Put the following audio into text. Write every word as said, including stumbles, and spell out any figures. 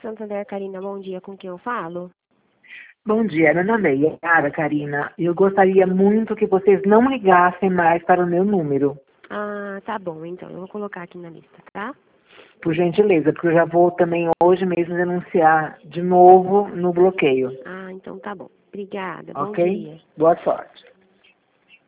Santander, Karina, bom dia, com quem eu falo? Bom dia, meu nome é Yara, Karina. Eu gostaria muito que vocês não ligassem mais para o meu número. Ah, tá bom, então, eu vou colocar aqui na lista, tá? Por gentileza, porque eu já vou também hoje mesmo denunciar de novo no bloqueio. Ah, então tá bom. Obrigada, bom Ok? dia. Boa sorte.